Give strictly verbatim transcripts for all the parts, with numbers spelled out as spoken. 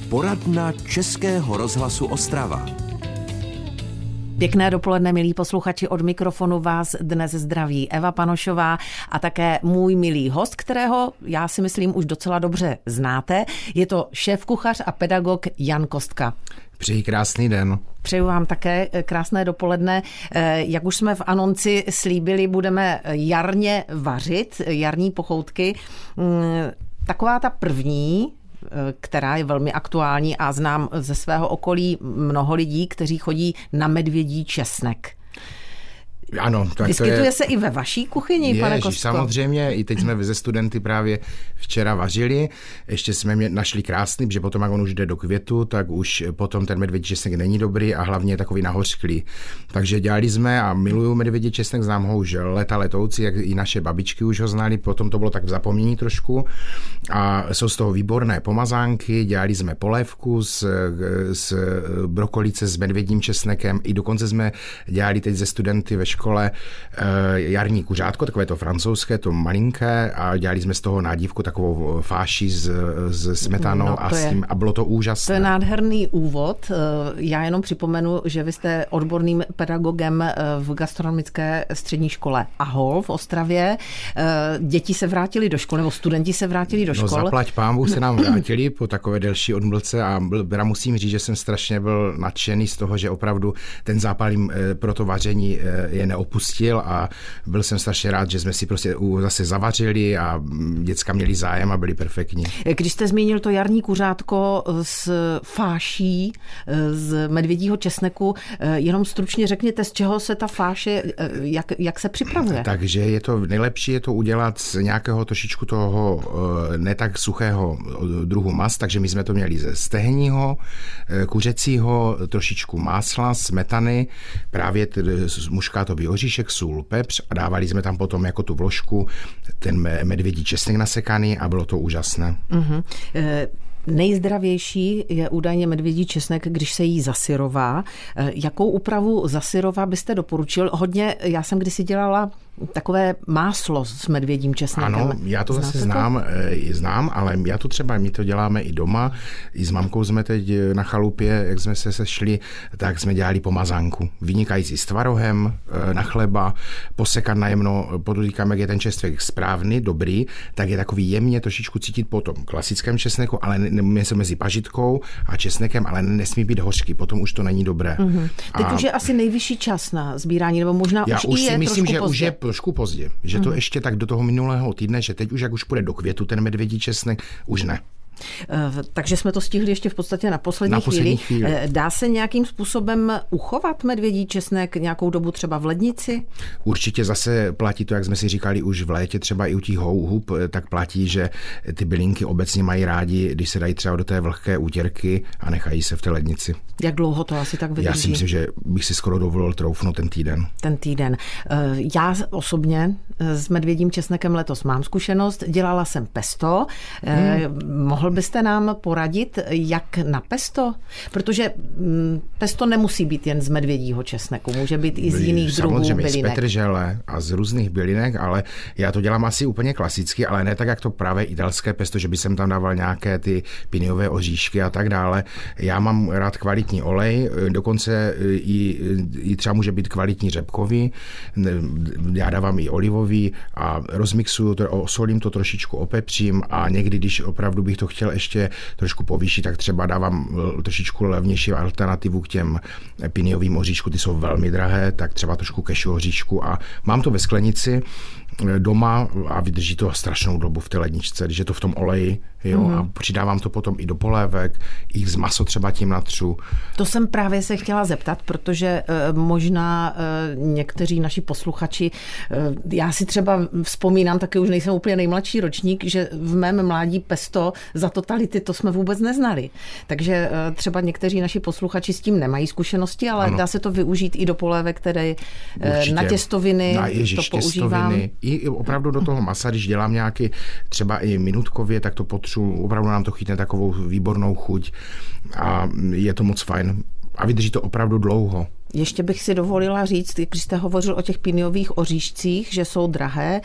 Poradna Českého rozhlasu Ostrava. Pěkné dopoledne, milí posluchači, od mikrofonu vás dnes zdraví Eva Panošová a také můj milý host, kterého já si myslím už docela dobře znáte. Je to šéfkuchař a pedagog Jan Kostka. Přeji krásný den. Přeju vám také krásné dopoledne. Jak už jsme v anonci slíbili, budeme jarně vařit, jarní pochoutky. Taková ta první, která je velmi aktuální a znám ze svého okolí mnoho lidí, kteří chodí na medvědí česnek. Ano, tak Vyskytuje to je... se i ve vaší kuchyni, Ježiš, pane Kostko? Samozřejmě, i teď jsme ze studenty právě včera vařili, ještě jsme mě našli krásný, protože potom, jak on už jde do květu, tak už potom ten medvědí česnek není dobrý a hlavně je takový nahořklý. Takže dělali jsme a miluju medvědí česnek, znám ho už leta letoucí, jak i naše babičky už ho znali, potom to bylo tak v zapomnění trošku a jsou z toho výborné pomazánky, dělali jsme polévku z, z brokolice s medvědím česnekem, i dokonce jsme dělali teď ze studenty ve škole jarní kuřátko, takové to francouzské, to malinké, a dělali jsme z toho nádívku takovou fáši s, s smetanou no, a s tím a bylo to úžasné. To je nádherný úvod. Já jenom připomenu, že vy jste odborným pedagogem v gastronomické střední škole Ahol v Ostravě. Děti se vrátili do školy, nebo studenti se vrátili do školy. No zaplať pánbůh se nám vrátili po takové delší odmlce a byl, musím říct, že jsem strašně byl nadšený z toho, že opravdu ten zápal pro to vaření je neopustil a byl jsem strašně rád, že jsme si prostě zase zavařili a děcka měli zájem a byli perfektní. Když jste zmínil to jarní kuřátko s fáší z medvědího česneku, jenom stručně řekněte, z čeho se ta fáše, jak, jak se připravuje? Takže je to, nejlepší je to udělat z nějakého trošičku toho ne tak suchého druhu mas, takže my jsme to měli ze stehního, kuřecího, trošičku másla, smetany, právě muškátový oříšek, sůl, pepř a dávali jsme tam potom jako tu vložku ten medvědí česnek nasekaný a bylo to úžasné. Uh-huh. E- Nejzdravější je údajně medvědí česnek, když se jí zasyrová. Jakou úpravu zasyrová byste doporučil? Hodně, já jsem kdysi dělala takové máslo s medvědím česnekem. Ano, já to zase znám, to? znám, ale já to třeba, my to děláme i doma. I s mamkou jsme teď na chalupě, jak jsme se sešli, tak jsme dělali pomazánku. Vynikající s tvarohem, na chleba, posekat najemno, podotýkám, jak je ten česnek správný, dobrý, tak je takový jemně trošičku cítit po tom klasickém česneku, ale ne se mezi pažitkou a česnekem, ale nesmí být hořký, potom už to není dobré. Mm-hmm. Teď a... už je asi nejvyšší čas na sbírání, nebo možná já už, už i si je myslím, že pozdě. už je trošku pozdě, že to mm-hmm. ještě tak do toho minulého týdne, že teď už jak už půjde do květu ten medvědí česnek, už ne. Takže jsme to stihli ještě v podstatě na poslední, na poslední chvíli. chvíli. Dá se nějakým způsobem uchovat medvědí česnek nějakou dobu třeba v lednici? Určitě zase platí to, jak jsme si říkali už v létě, třeba i u těch hub, tak platí, že ty bylinky obecně mají rádi, když se dají třeba do té vlhké útěrky a nechají se v té lednici. Jak dlouho to asi tak vydrží? Já si myslím, že bych si skoro dovolil troufnout ten týden. Ten týden. Já osobně s medvědím česnekem letos mám zkušenost. Dělala jsem pesto. Hmm. Mohl byste nám poradit, jak na pesto? Protože pesto nemusí být jen z medvědího česneku, může být i z jiných druhů bylinek. Samozřejmě z petržele a z různých bylinek, ale já to dělám asi úplně klasicky, ale ne tak, jak to právě italské pesto, že by jsem tam dával nějaké ty piniové oříšky a tak dále. Já mám rád kvalitní olej, dokonce i, i třeba může být kvalitní řepkový, já dávám i olivový a rozmixuju to, osolím to trošičku, opepřím a někdy, když opravdu bych to chtěl ještě trošku povýšit, tak třeba dávám trošičku levnější alternativu k těm piniovým oříšku, ty jsou velmi drahé, tak třeba trošku kešu oříšku a mám to ve sklenici doma a vydrží to strašnou dobu v té ledničce, když je to v tom oleji, jo, mm. a přidávám to potom i do polévek, i z maso třeba tím natřu. To jsem právě se chtěla zeptat, protože e, možná e, někteří naši posluchači, e, já si třeba vzpomínám, taky už nejsem úplně nejmladší ročník, že v mém mládí pesto za totality to jsme vůbec neznali. Takže e, třeba někteří naši posluchači s tím nemají zkušenosti, ale ano. Dá se to využít i do polévek, které e, na těstoviny na ježiš, to používám. Těstoviny. I opravdu do toho masa, když dělám nějaký třeba i minutkově, tak to potřu, opravdu nám to chytne takovou výbornou chuť a je to moc fajn. a vydrží to opravdu dlouho. Ještě bych si dovolila říct, když jste hovořil o těch piniových oříšcích, že jsou drahé.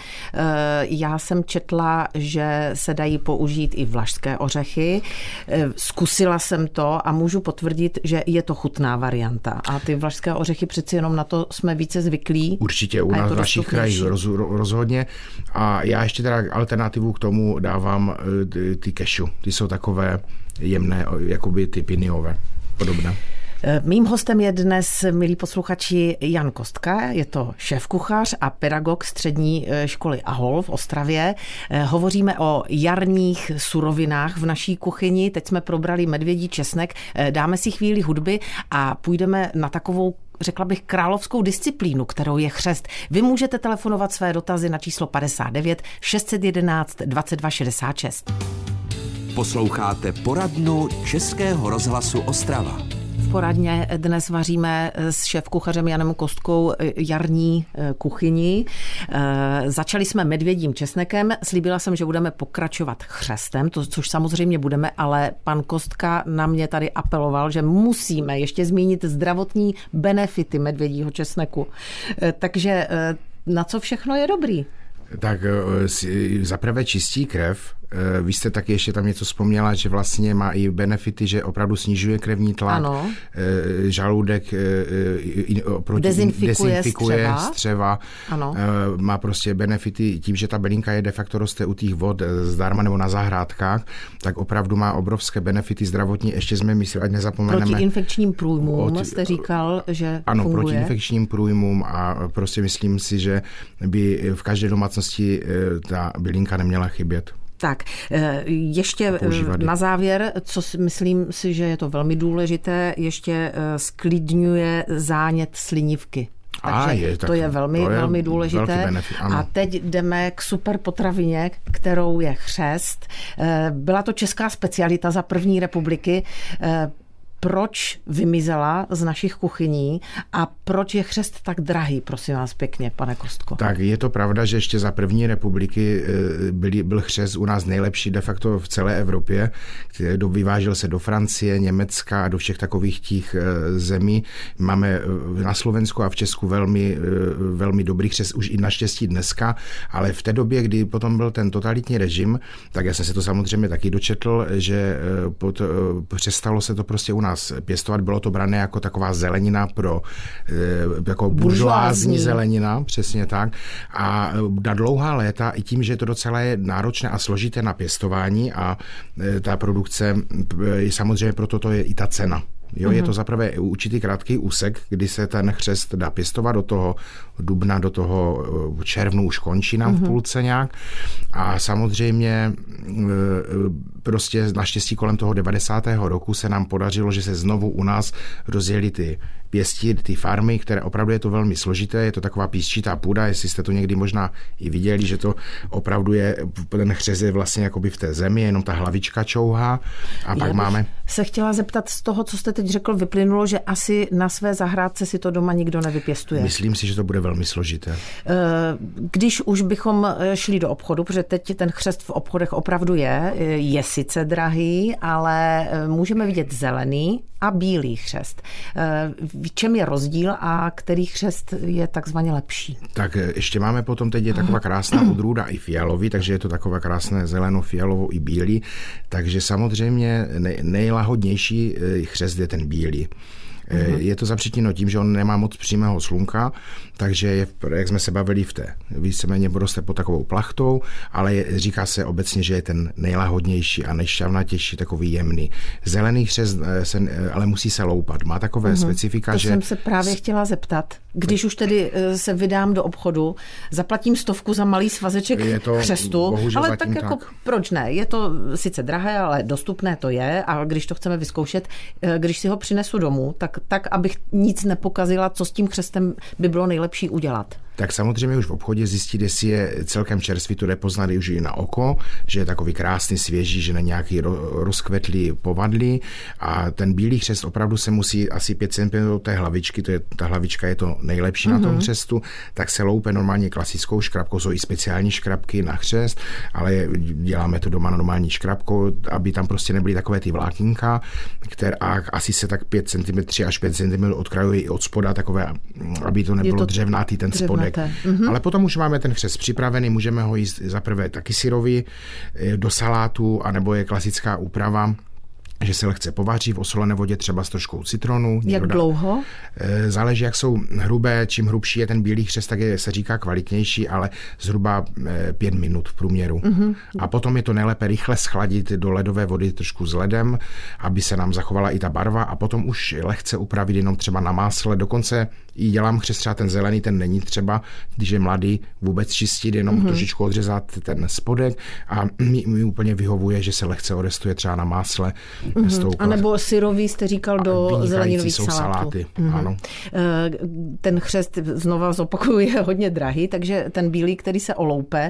Já jsem četla, že se dají použít i vlašské ořechy. Zkusila jsem to a můžu potvrdit, že je to chutná varianta. A ty vlašské ořechy přeci jenom na to jsme více zvyklí. Určitě u nás v našich krajích roz, rozhodně. A já ještě teda alternativu k tomu dávám ty, ty kešu. Ty jsou takové jemné, jakoby ty piniové. Podobné. Mým hostem je dnes, milí posluchači, Jan Kostka, je to šéfkuchař a pedagog střední školy Ahol v Ostravě. Hovoříme o jarních surovinách v naší kuchyni, teď jsme probrali medvědí česnek, dáme si chvíli hudby a půjdeme na takovou, řekla bych, královskou disciplínu, kterou je chřest. Vy můžete telefonovat své dotazy na číslo padesát devět šest set jedenáct dvacet dva šedesát šest. Posloucháte poradnu Českého rozhlasu Ostrava. V poradně dnes vaříme s šéfkuchařem Janem Kostkou jarní kuchyni. Začali jsme medvědím česnekem, slíbila jsem, že budeme pokračovat chřestem, to, což samozřejmě budeme, ale pan Kostka na mě tady apeloval, že musíme ještě zmínit zdravotní benefity medvědího česneku. Takže na co všechno je dobrý? Tak zaprvé čistí krev. Vy jste taky ještě tam něco vzpomněla, že vlastně má i benefity, že opravdu snižuje krevní tlak, ano. Žaludek proti, dezinfikuje, dezinfikuje střeva, střeva. Ano. Má prostě benefity tím, že ta bylinka je de facto roste u těch vod zdarma nebo na zahrádkách, tak opravdu má obrovské benefity zdravotní. Ještě jsme mysleli, ať nezapomeneme. Proti infekčním průjmům od, jste říkal, že ano, funguje. Proti infekčním průjmům a prostě myslím si, že použití v každé domácnosti ta bylinka neměla chybět. Tak, ještě na závěr, co si myslím si, že je to velmi důležité, ještě sklidňuje zánět slinivky. Takže a je, to je velmi, to je velmi důležité. Benefit, a teď jdeme k super potravině, kterou je chřest. Byla to česká specialita za první republiky. Proč vymizela z našich kuchyní a proč je chřest tak drahý, prosím vás pěkně, pane Kostko? Tak je to pravda, že ještě za první republiky byli, byl chřest u nás nejlepší de facto v celé Evropě. Vyvážel se do Francie, Německa a do všech takových těch zemí. Máme na Slovensku a v Česku velmi, velmi dobrý chřest, už i naštěstí dneska, ale v té době, kdy potom byl ten totalitní režim, tak já jsem se to samozřejmě taky dočetl, že pod, přestalo se to prostě u nás pěstovat, bylo to brané jako taková zelenina pro jako buržoázní zelenina, přesně tak. A na dlouhá léta i tím, že je to docela je náročné a složité na pěstování a ta produkce, samozřejmě proto to je i ta cena. Jo, je to zaprvé určitý krátký úsek, kdy se ten chřest dá pěstovat do toho dubna, do toho červnu už končí nám v půlce nějak. A samozřejmě prostě naštěstí kolem toho devadesátého roku se nám podařilo, že se znovu u nás rozjeli ty pěstí, ty farmy, které opravdu je to velmi složité, je to taková písčitá půda, jestli jste to někdy možná i viděli, že to opravdu je, ten chřest je vlastně jakoby v té zemi, jenom ta hlavička čouhá a Já pak máme... se chtěla zeptat z toho, co jste teď řekl, vyplynulo, že asi na své zahrádce si to doma nikdo nevypěstuje. Myslím si, že to bude velmi složité. Když už bychom šli do obchodu, protože teď ten chřest v obchodech opravdu je, je sice drahý, ale můžeme vidět zelený a bílý chřest. V čem je rozdíl a který chřest je takzvaně lepší? Tak ještě máme potom, teď je taková krásná odrůda i fialový, takže je to taková krásné zeleno, fialovou i bílý, takže samozřejmě nej, nejlahodnější chřest je ten bílý. Uhum. Je to zapříčiněno tím, že on nemá moc přímého slunka, takže je, jak jsme se bavili v té, víceméně roste pod takovou plachtou, ale je, říká se obecně, že je ten nejlahodnější a nejšťavnatější, takový jemný. Zelený chřest se, ale musí se loupat. Má takové uhum. specifika, to že... To jsem se právě chtěla zeptat. Když už tedy se vydám do obchodu, zaplatím stovku za malý svazeček je to, chřestu, ale tak jako tak. Proč ne? Je to sice drahé, ale dostupné to je a když to chceme vyzkoušet, když si ho přinesu domů, tak tak, abych nic nepokazila, co s tím chřestem by bylo nejlepší udělat. Tak samozřejmě už v obchodě zjistit, jestli je celkem čerstvý, to jde poznat už i na oko, že je takový krásný, svěží, že není nějaký rozkvetlý, povadlý a ten bílý chřest opravdu se musí asi pět centimetrů té hlavičky, to je, ta hlavička je to nejlepší mm-hmm. na tom chřestu, tak se loupe normálně klasickou škrabkou, jsou i speciální škrabky na chřest, ale děláme to doma normální škrabkou, aby tam prostě nebyly takové ty vlákínka, které a asi se tak pět centimetrů, tři až pět centimetrů odkrajují i od spoda, takové, aby to nebylo to dřevnatý ten spodek. Mm-hmm. Ale potom už máme ten chřest připravený, můžeme ho jíst zaprvé taky syrový do salátu, anebo je klasická úprava, že se lehce povaří v osolené vodě třeba s troškou citronu. Jak dlouho? Záleží, jak jsou hrubé. Čím hrubší je ten bílý chřest, tak je, se říká kvalitnější, ale zhruba pět minut v průměru. Mm-hmm. A potom je to nejlépe rychle schladit do ledové vody trošku s ledem, aby se nám zachovala i ta barva a potom už lehce upravit jenom třeba na másle. Dokonce i dělám chřest, třeba ten zelený, ten není třeba, když je mladý, vůbec čistit, jenom mm-hmm. trošičku odřezat ten spodek a mi, mi úplně vyhovuje, že se lehce odestuje třeba na másle. Mm-hmm. A nebo syrový jste říkal do zeleninových salátů. Saláty, mm-hmm. ano. Ten chřest, znova zopakuju, je hodně drahý, takže ten bílý, který se oloupe,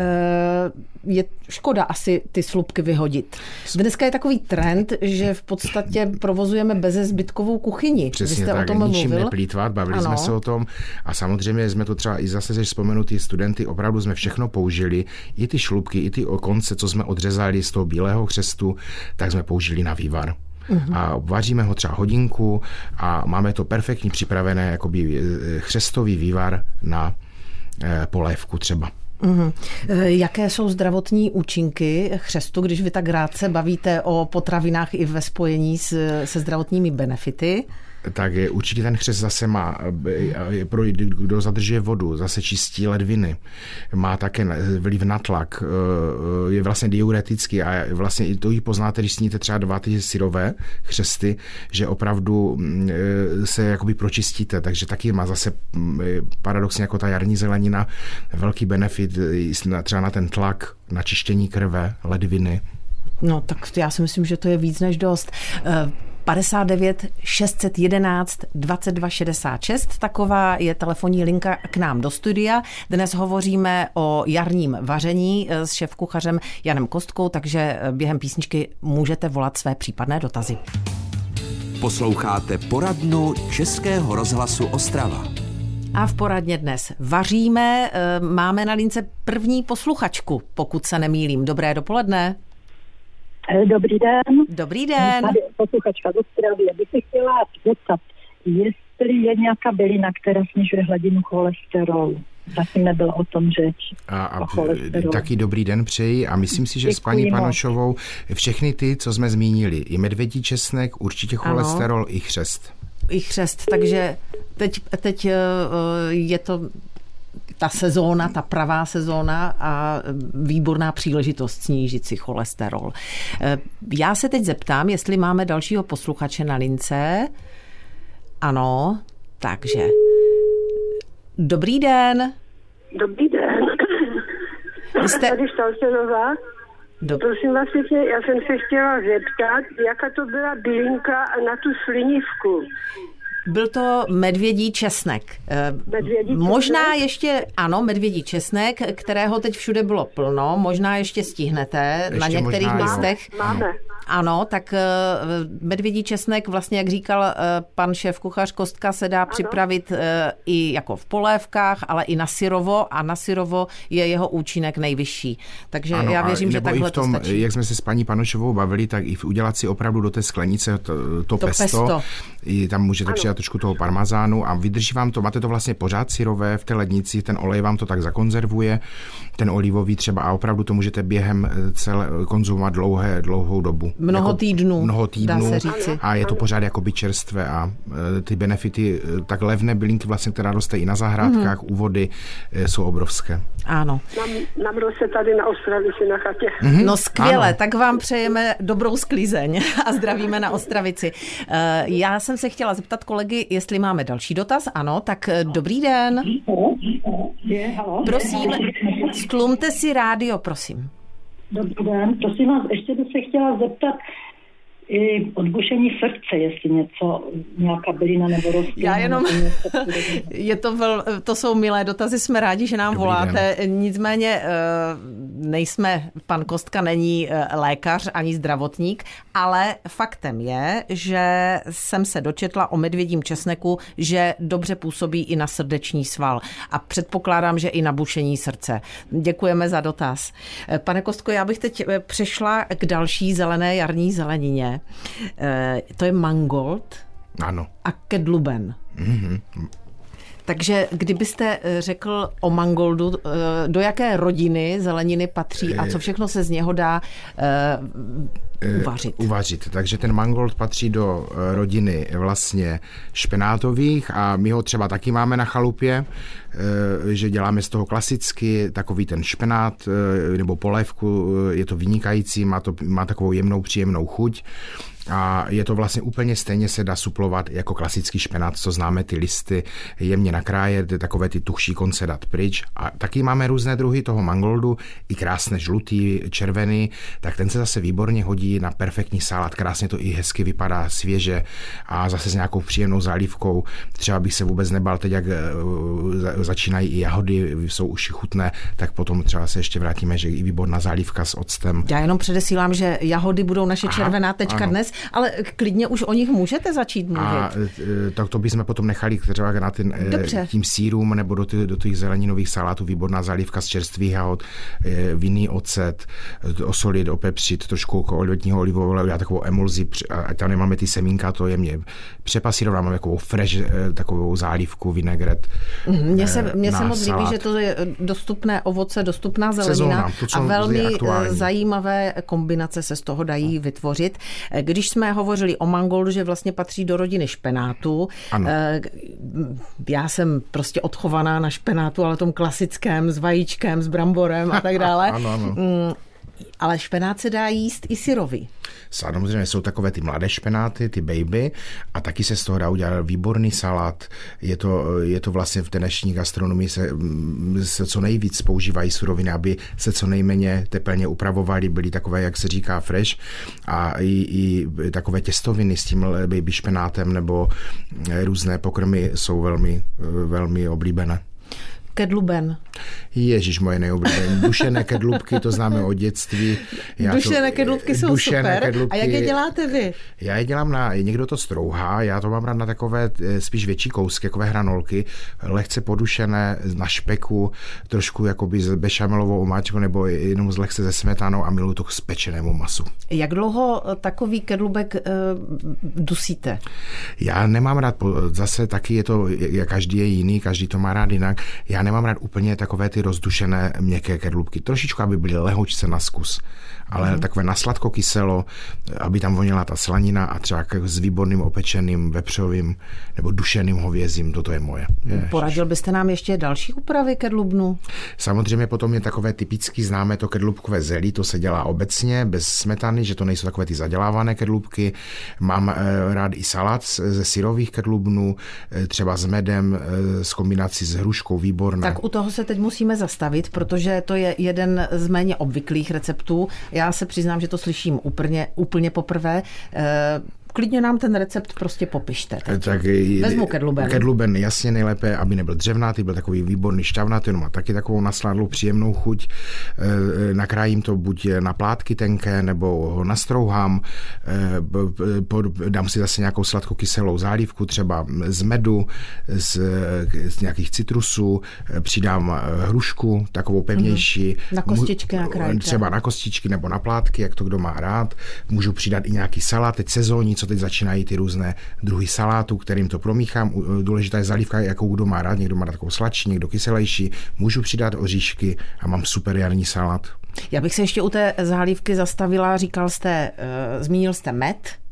je škoda asi ty slupky vyhodit. Dneska je takový trend, že v podstatě provozujeme bezezbytkovou kuchyni. Přesně Vy jste tak, o tom ničím mluvil. neplýtvat, bavili ano. jsme se o tom a samozřejmě jsme to třeba i zase, když vzpomenu ty studenty, opravdu jsme všechno použili, i ty šlupky, i ty konce, co jsme odřezali z toho bílého chřestu, tak jsme použili na vývar. Uhum. A vaříme ho třeba hodinku a máme to perfektně připravené jakoby chřestový vývar na polévku třeba. Uhum. Jaké jsou zdravotní účinky chřestu, když vy tak rád se bavíte o potravinách i ve spojení s, se zdravotními benefity? Tak je, určitě ten chřest zase má, pro kdo zadržuje vodu, zase čistí ledviny, má také vliv na tlak, je vlastně diuretický a vlastně i to ji poznáte, když sníte třeba dva ty syrové křesty, že opravdu se jakoby pročistíte, takže taky má zase paradoxně jako ta jarní zelenina velký benefit třeba na ten tlak, na čištění krve, ledviny. No tak já si myslím, že to je víc než dost. padesát devět šest set jedenáct dvacet dva šedesát šest. Taková je telefonní linka k nám do studia. Dnes hovoříme o jarním vaření s šéfkuchařem Janem Kostkou, takže během písničky můžete volat své případné dotazy. Posloucháte poradnu Českého rozhlasu Ostrava. A v poradně dnes vaříme. Máme na lince první posluchačku, pokud se nemýlím. Dobré dopoledne. Dobrý den. Dobrý den. Tady posluchačka z Ostravy. Já bych se chtěla zeptat, jestli je nějaká bylina, která snižuje hladinu cholesterolu. Zatím nebylo o tom řeč. A, a taky dobrý den přeji a myslím si, že Děkuji s paní moc. Panošovou všechny ty, co jsme zmínili, i medvědí česnek, určitě cholesterol, ano. i chřest. I chřest, takže teď, teď je to ta sezóna, ta pravá sezóna a výborná příležitost snížit si cholesterol. Já se teď zeptám, jestli máme dalšího posluchače na lince. Ano, takže. Dobrý den. Dobrý den. Jste... Tady Štalcenová. Do... Prosím vás pěkně, já jsem se chtěla zeptat, jaká to byla bylinka na tu slinivku. Byl to medvědí česnek. Medvědí možná česnek? ještě, ano, medvědí česnek, kterého teď všude bylo plno, možná ještě stihnete ještě na některých možná, místech. Máme. Ano, tak medvědí česnek, vlastně jak říkal pan šéfkuchař Kostka, se dá ano. připravit i jako v polévkách, ale i na syrovo a na syrovo je jeho účinek nejvyšší. Takže ano, já věřím, že takhle v tom, to stačí. Jak jsme se s paní Panošovou bavili, tak i udělat si opravdu do té sklenice to, to, to pesto. pesto. I tam můžete přidat trošku toho parmazánu a vydrží vám to, máte to vlastně pořád syrové v té lednici, ten olej vám to tak zakonzervuje, ten olivový třeba a opravdu to můžete během celé konzumovat dlouhé, dlouhou dobu. Mnoho jako týdnů, mnoho týdnů dá se říci. A je to pořád jakoby čerstvé a ty benefity, tak levné bylinky vlastně, která roste i na zahrádkách, mm-hmm. u vody, jsou obrovské. Ano. Nám, nám roste tady na Ostravici na chatě. Mm-hmm. No skvěle, ano. Tak vám přejeme dobrou sklizeň a zdravíme na Ostravici. Já jsem se chtěla zeptat kolegy, jestli máme další dotaz. Ano, tak dobrý den. Prosím, stlumte si rádio, prosím. Dobrý den, prosím vás, ještě bych se chtěla zeptat, i odbušení srdce, jestli něco, nějaká bylina nebo rostlina. Já jenom, je to, vel, to jsou milé dotazy, jsme rádi, že nám Dobrý voláte, den. Nicméně nejsme, pan Kostka není lékař ani zdravotník, ale faktem je, že jsem se dočetla o medvědím česneku, že dobře působí i na srdeční sval a předpokládám, že i na bušení srdce. Děkujeme za dotaz. Pane Kostko, já bych teď přešla k další zelené jarní zelenině. To je mangold ano. a kedluben. Mm-hmm. Takže kdybyste řekl o mangoldu, do jaké rodiny zeleniny patří a co všechno se z něho dá uvařit? Uvařit. Takže ten mangold patří do rodiny vlastně špenátových a my ho třeba taky máme na chalupě, že děláme z toho klasicky takový ten špenát nebo polévku, je to vynikající, má, to, má takovou jemnou, příjemnou chuť. A je to vlastně úplně stejně se dá suplovat jako klasický špenát, co známe, ty listy jemně nakrájet, takové ty tuchší konce dát pryč. A taky máme různé druhy toho mangoldu, i krásné žlutý, červený, tak ten se zase výborně hodí na perfektní salát, krásně to i hezky vypadá, svěže a zase s nějakou příjemnou zálivkou. Třeba bych se vůbec nebal, teď jak začínají i jahody, jsou už chutné, tak potom třeba se ještě vrátíme, že i výborná zálivka s octem. Já jenom předesílám, že jahody budou naše červená tečka ano. dnes, ale klidně už o nich můžete začít mluvit. A tak to bychom potom nechali třeba na ten, tím sýrům nebo do, ty, do těch zeleninových salátů, výborná zálivka z čerstvých jahod, vinný ocet, osolit, opepřit, trošku olivního olivového, já takovou emulzi, a tam nemáme ty semínka, to je mě přepasírovat, máme takovou fresh, takovou zálivku, vinegret. Mně se, mně se moc líbí, že to je dostupné ovoce, dostupná zelenina Sezóna, to, a velmi zajímavé kombinace se z toho dají vytvořit. Když jsme hovořili o mangoldu, že vlastně patří do rodiny špenátu. Ano. Já jsem prostě odchovaná na špenátu, ale tom klasickém s vajíčkem, s bramborem a tak dále. Ano, ano. Ale špenát se dá jíst i syrový. Samozřejmě jsou takové ty mladé špenáty, ty baby, a taky se z toho dá udělat výborný salát. Je to, je to vlastně v dnešní gastronomii se, se co nejvíc používají suroviny, aby se co nejméně tepelně upravovaly, byly takové, jak se říká, fresh. A i, i takové těstoviny s tím baby špenátem nebo různé pokrmy jsou velmi, velmi oblíbené. Kedluben. Ježíš, moje nejoblíbené. Dušené kedlubky, to známe od dětství. Já dušené to, kedlubky jsou dušené super. Kedlubky, a jak je děláte vy? Já je dělám na, někdo to strouhá, já to mám rád na takové spíš větší kousky, takové hranolky, lehce podušené na špeku, trošku jakoby s bešamelovou omáčkou nebo jenom z lehce ze smetanou a miluji to k spečenému masu. Jak dlouho takový kedlubek uh, dusíte? Já nemám rád, zase taky je to, každý je jiný, každý to má rád jinak. Já nemám rád úplně takové ty rozdušené měkké kedlubky. Trošičku, aby byly lehoučce na zkus. Ale mm. takové nasladko kyselo, aby tam voněla ta slanina a třeba s výborným opečeným vepřovým nebo dušeným hovězím, toto je moje. Ježiš. Poradil byste nám ještě další úpravy kedlubnu? Samozřejmě potom je takové typicky známé to kedlubkové zelí, to se dělá obecně, bez smetany, že to nejsou takové ty zadělávané kedlubky. Mám e, rád i salát ze syrových kedlubnů, e, třeba s medem, e, s kombinací s hruškou, výborné. Tak u toho se teď musíme zastavit, protože to je jeden z méně obvyklých receptů. Já se přiznám, že to slyším úplně, úplně poprvé. Klidně nám ten recept prostě popište. Tak vezmu kedluben. Kedluben jasně nejlépe, aby nebyl dřevnatý, byl takový výborný šťavnatý, no má taky takovou nasládlou příjemnou chuť. Nakrájím to buď na plátky tenké, nebo ho nastrouhám. Dám si zase nějakou sladkokyselou zálivku, třeba z medu, z, z nějakých citrusů, přidám hrušku, takovou pevnější. Na kostičky nakrájíte. Třeba na kostičky nebo na plátky, jak to kdo má rád. Můžu přidat i nějaký salát, teď sezónní, co teď začínají ty různé druhy salátů, kterým to promíchám. Důležitá je zalívka, jakou kdo má rád. Někdo má takovou sladší, někdo kyselější. Můžu přidat oříšky a mám super jarní salát. Já bych se ještě u té zálivky zastavila. Říkal jste, uh, zmínil jste med.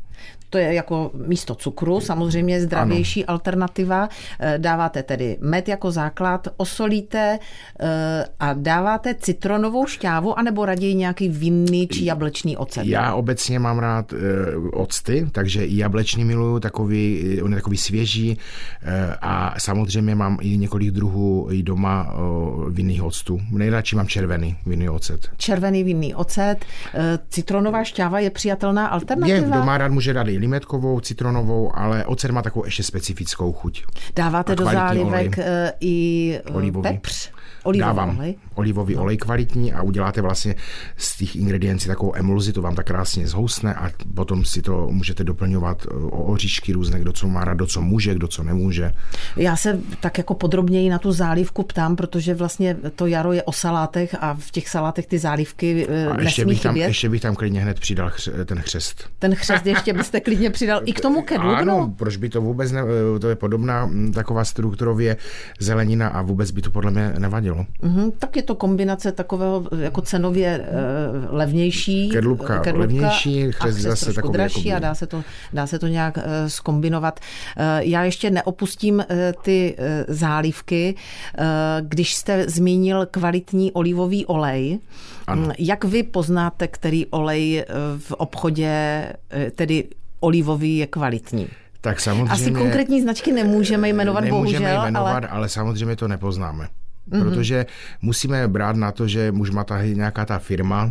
To je jako místo cukru, samozřejmě zdravější ano. alternativa. Dáváte tedy med jako základ, osolíte a dáváte citronovou šťávu, anebo raději nějaký vinný či jablečný ocet? Já obecně mám rád octy, takže i jablečný miluju, takový, on je takový svěží a samozřejmě mám i několik druhů i doma vinných octů. Nejradši mám červený vinný ocet. Červený vinný ocet. Citronová šťáva je přijatelná alternativa? Je, doma rád může dát i limetkovou, citronovou, ale ocet má takovou ještě specifickou chuť. Dáváte do zálivek olej. I olivový. pepř? Olivový Dávám olej. olivový no. olej kvalitní a uděláte vlastně z těch ingrediencí takovou emulzi, to vám tak krásně zhousne a potom si to můžete doplňovat o oříšky různé, kdo co má rád, kdo co může, kdo co nemůže. Já se tak jako podrobněji na tu zálivku ptám, protože vlastně to jaro je o salátech a v těch salátech ty zálivky a ještě nesmí bych tam, chybět. Ještě bych tam klidně hned přidal chře, ten chřest. Ten chřest ještě byste klidně přidal i k tomu kedlu? Ano, proč by to vůbec ne, to je podobná taková strukturově zelenina a vůbec by to podle mě nevadilo. Mm-hmm, tak je to kombinace takového jako cenově uh, levnější. Kedlubka, kedlubka levnější, chřest zase takový dražší jako a dá se to, dá se to nějak uh, zkombinovat. Uh, já ještě neopustím uh, ty uh, zálivky. Uh, když jste zmínil kvalitní olivový olej, ano. Jak vy poznáte, který olej uh, v obchodě, uh, tedy olivový, je kvalitní? Tak samozřejmě, asi konkrétní značky nemůžeme jmenovat, nemůžeme bohužel. Jmenovat, ale... ale samozřejmě to nepoznáme. Mm-hmm. Protože musíme brát na to, že Mužmata je nějaká ta firma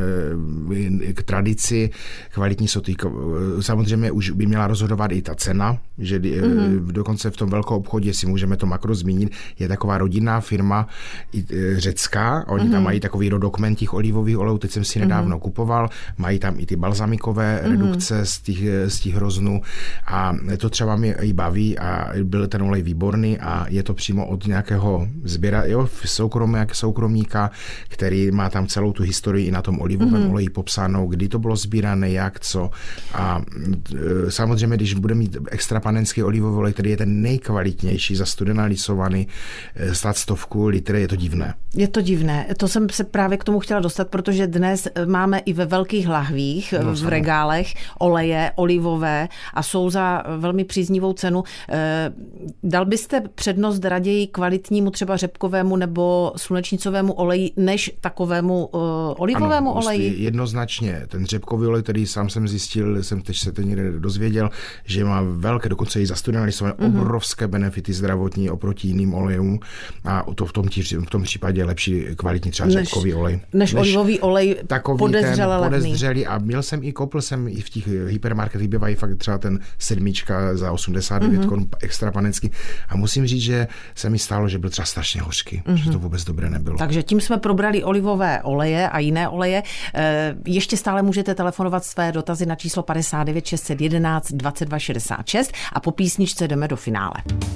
e, k tradici, kvalitní soty. Samozřejmě už by měla rozhodovat i ta cena, že mm-hmm. dokonce v tom velkou obchodě si můžeme to makro zmínit, je taková rodinná firma i, e, řecká, oni mm-hmm. tam mají takový dokument těch olivových olejů, teď jsem si nedávno mm-hmm. kupoval, mají tam i ty balzamikové mm-hmm. redukce z těch, z těch hroznů a to třeba mě i baví a byl ten olej výborný a je to přímo od nějakého sběra jo, soukromí, jak soukromníka, který má tam celou tu historii i na tom olivovém mm-hmm. oleji popsanou, kdy to bylo sbírané, jak, co. A e, samozřejmě, když bude mít extra panenský olivový olej, který je ten nejkvalitnější, za studena lisovaný, e, stát stovku litry, je to divné. Je to divné. To jsem se právě k tomu chtěla dostat, protože dnes máme i ve velkých lahvích no, v regálech oleje, olivové a jsou za velmi příznivou cenu. E, dal byste přednost raději kvalitnímu třeba řepkovému nebo slunečnicovému oleji, než takovému uh, olivovému ano, oleji? Jednoznačně. Ten řepkový olej, který sám jsem zjistil, jsem teď se to někde dozvěděl, že má velké, dokonce i zastudené lisované, mm-hmm. obrovské benefity zdravotní oproti jiným olejům a to v tom, v tom případě je lepší kvalitní třeba než, řepkový olej. Než, než olivový olej podezřele levný. Podezřelý a měl jsem i, koupil jsem i v těch hypermarketech, bývají fakt třeba ten sedmička za osmdesát devět mm-hmm. korun extra panenský a musím říct, že se mi stalo, že byl třeba strašně hořký. Mm-hmm. Že to vůbec dobré nebylo. Takže tím jsme probrali olivové oleje a jiné oleje. Ještě stále můžete telefonovat své dotazy na číslo padesát devět šest set jedenáct dvacet dva šedesát šest a po písničce jdeme do finále.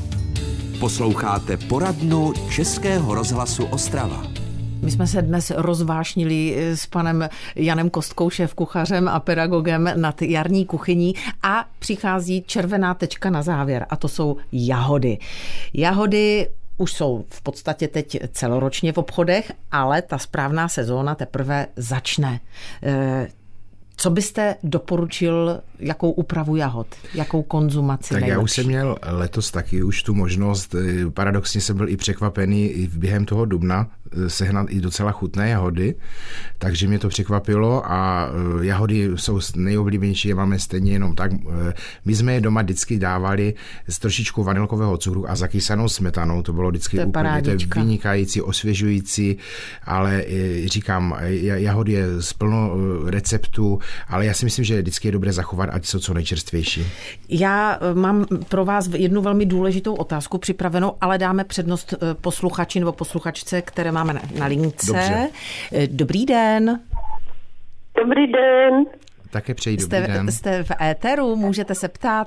Posloucháte poradnu Českého rozhlasu Ostrava. My jsme se dnes rozvášnili s panem Janem Kostkou, šéfkuchařem a pedagogem nad jarní kuchyní a přichází červená tečka na závěr a to jsou jahody. Jahody už jsou v podstatě teď celoročně v obchodech, ale ta správná sezóna teprve začne. Co byste doporučil, jakou úpravu jahod, jakou konzumaci Tak nejlepší? Já už jsem měl letos taky už tu možnost, paradoxně jsem byl i překvapený i během toho dubna sehnat i docela chutné jahody, takže mě to překvapilo a jahody jsou nejoblíbenější, je máme stejně jenom tak. My jsme je doma vždycky dávali s trošičkou vanilkového cukru a zakysanou smetanou, to bylo vždycky to je úplně to je vynikající, osvěžující, ale říkám, jahody je z plno receptů, ale já si myslím, že vždycky je dobré zachovat, ať jsou co nejčerstvější. Já mám pro vás jednu velmi důležitou otázku připravenou, ale dáme přednost posluchači nebo posluchačce, které máme na, na lince. Dobře. Dobrý den. Dobrý den. Také přeji dobrý jste, den. Jste v éteru, můžete se ptát?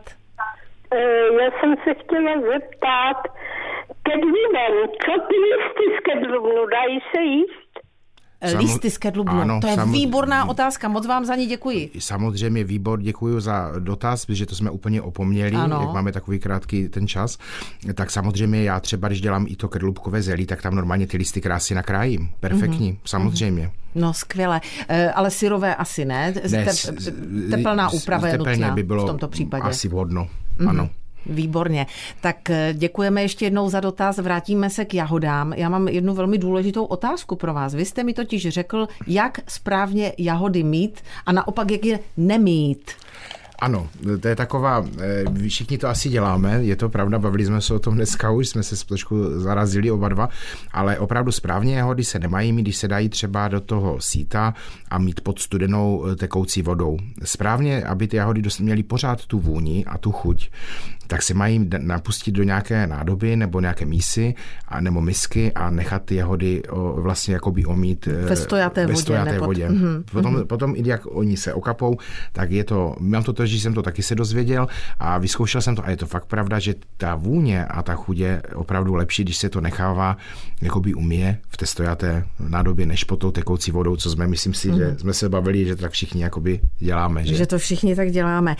Já jsem se chtěla zeptat, kedlivem, co ty listy z kedlivnu, dají se jíst? Listy z kedlubnu, ano, to je samozřejmě výborná otázka, moc vám za ní děkuji. Samozřejmě výbor, děkuji za dotaz, protože to jsme úplně opomněli, ano. Jak máme takový krátký ten čas. Tak samozřejmě já třeba, když dělám i to kedlubkové zelí, tak tam normálně ty listy krásně nakrájím. Perfektní, mm-hmm. samozřejmě. No skvěle, ale syrové asi ne? ne Te, teplná úprava je nutná by bylo v tomto případě. Asi vhodno, mm-hmm. ano. Výborně. Tak děkujeme ještě jednou za dotaz. Vrátíme se k jahodám. Já mám jednu velmi důležitou otázku pro vás. Vy jste mi totiž řekl, jak správně jahody mít a naopak, jak je nemít. Ano, to je taková, všichni to asi děláme, je to pravda, bavili jsme se o tom dneska už, jsme se trošku zarazili oba dva, ale opravdu správně jahody se nemají mít, když se dají třeba do toho síta a mít pod studenou tekoucí vodou. Správně, aby ty jahody měly pořád tu vůni a tu chuť, tak se mají napustit do nějaké nádoby nebo nějaké mísy a, nebo misky a nechat ty jahody o, vlastně jakoby omít ve stojaté vodě. Ve stojaté nepod... vodě. Mm-hmm. Potom, mm-hmm. potom, i jak oni se okapou, tak je to, mám to to, že jsem to taky se dozvěděl a vyzkoušel jsem to a je to fakt pravda, že ta vůně a ta chuť je opravdu lepší, když se to nechává jakoby umije v té stojaté nádobě, než pod tou tekoucí vodou, co jsme, myslím si, mm-hmm. že jsme se bavili, že tak všichni jakoby děláme. Že? že to všichni tak děláme.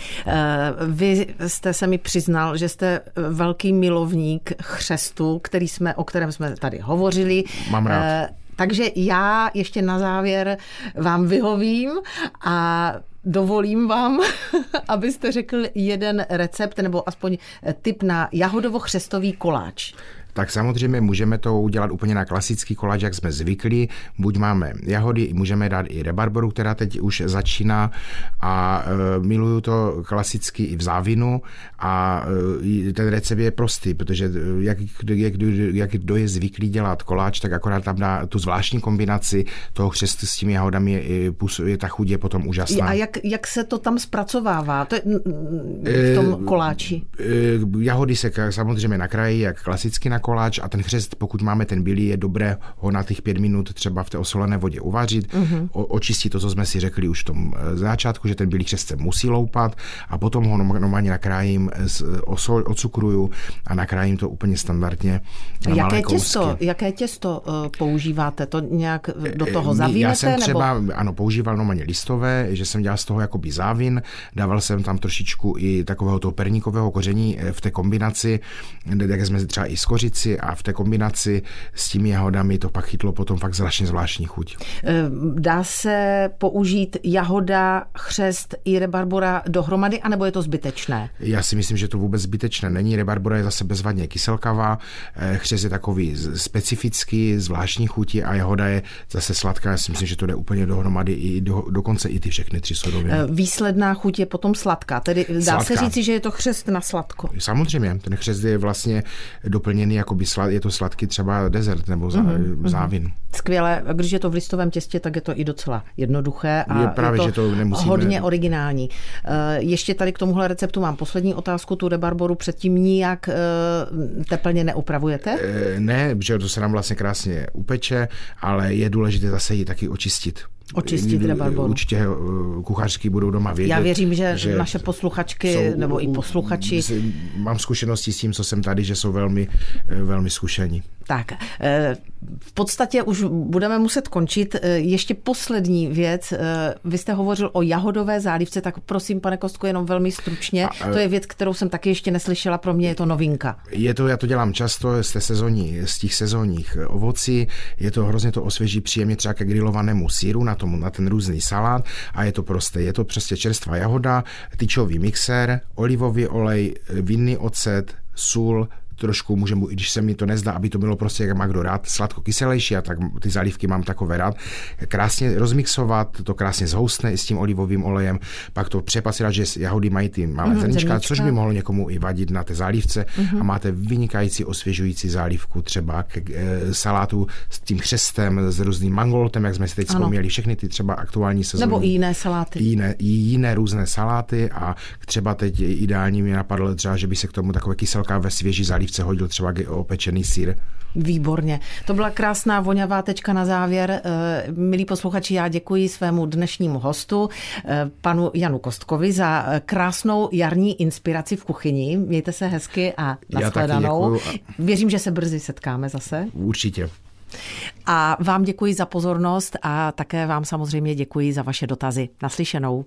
Vy jste se mi přiznal, že jste velký milovník chřestu, který jsme, o kterém jsme tady hovořili. Mám rád. Takže já ještě na závěr vám vyhovím a dovolím vám, abyste řekl jeden recept nebo aspoň tip na jahodovo-chřestový koláč. Tak samozřejmě můžeme to udělat úplně na klasický koláč, jak jsme zvyklí. Buď máme jahody, můžeme dát i rebarboru, která teď už začíná a e, miluju to klasicky i v závinu a e, ten recept je prostý, protože jak, jak, jak kdo je zvyklý dělat koláč, tak akorát tam dá tu zvláštní kombinaci toho chřestu s těmi jahodami, je, je ta chuť je potom úžasná. A jak, jak se to tam zpracovává to je v tom koláči? E, e, jahody se samozřejmě nakrájí jak klasicky na koláč a ten chřest, pokud máme ten bílý, je dobré ho na těch pět minut třeba v té osolené vodě uvařit, mm-hmm. o, očistit to, co jsme si řekli už v tom začátku, že ten bílý chřest se musí loupat a potom ho normálně nakrájím, osol, ocukruju a nakrájím to úplně standardně na jaké malé těsto, kousky. Jaké těsto uh, používáte? To nějak do toho zavínete? Já jsem třeba, nebo? ano, používal normálně listové, že jsem dělal z toho jakoby závin, dával jsem tam trošičku i takového toho perníkového koření v té kombinaci, jak jsme třeba i skořit a v té kombinaci s těmi jahodami to pak chytlo potom fakt zvláštní zvláštní chuť. Dá se použít jahoda, chřest i rebarbora dohromady, anebo je to zbytečné? Já si myslím, že to vůbec zbytečné není. Rebarbora je zase bezvadně kyselkavá, chřest je takový specifický, zvláštní chuti a jahoda je zase sladká. Já si myslím, že to jde úplně dohromady i do, dokonce i ty všechny tři suroviny. Výsledná chuť je potom sladká, tedy dá sladká. Se říci, že je to chřest na sladko. Samozřejmě, ten chřest je vlastně doplněný jakoby slad, je to sladký třeba dezert nebo zá, mm-hmm. závin. Skvěle, když je to v listovém těstě, tak je to i docela jednoduché a je, právě, je to, že to nemusíme... hodně originální. Ještě tady k tomuhle receptu mám poslední otázku, tu rebarboru předtím nijak teplně neupravujete? Ne, protože to se nám vlastně krásně upeče, ale je důležité zase ji taky očistit. Očistit rebarboru. Určitě kuchařky budou doma vědět. Já věřím, že, že naše posluchačky jsou, nebo i posluchači. Mám zkušenosti s tím, co jsem tady, že jsou velmi, velmi zkušení. Tak, v podstatě už budeme muset končit. Ještě poslední věc. Vy jste hovořil o jahodové zálivce, tak prosím, pane Kostko, jenom velmi stručně. A, to je věc, kterou jsem taky ještě neslyšela, pro mě je to novinka. Je to, já to dělám často z té sezóní, z těch sezónních ovocí. Je to hrozně to osvěží příjemně třeba ke grilovanému sýru, na, tomu, na ten různý salát a je to prosté. Je to prostě čerstvá jahoda, tyčový mixér, olivový olej, vinný ocet, sůl, trošku můžeme, i když se mi to nezdá, aby to bylo prostě, jak má kdo rád, sladko-kyselější a tak ty zálivky mám takové rád. Krásně rozmixovat, to krásně zhoustne i s tím olivovým olejem, pak to přepasovat, že jahody mají ty malé mm, zrnička, což by mohlo někomu i vadit na té zálivce mm-hmm. a máte vynikající osvěžující zálivku třeba k e, salátu s tím chřestem, s různým mangoltem, jak jsme si teď vzpomněli, všechny ty třeba aktuální sezóny. Nebo i jiné saláty. I jiné, i jiné různé saláty a třeba teď ideální mě napadlo třeba, že by se k tomu takové kyselka ve svěží zálivce hodil třeba opečený sýr. Výborně. To byla krásná voňavá tečka na závěr. Milí posluchači, já děkuji svému dnešnímu hostu, panu Janu Kostkovi, za krásnou jarní inspiraci v kuchyni. Mějte se hezky a nashledanou. Věřím, že se brzy setkáme zase. Určitě. A vám děkuji za pozornost a také vám samozřejmě děkuji za vaše dotazy. Naslyšenou.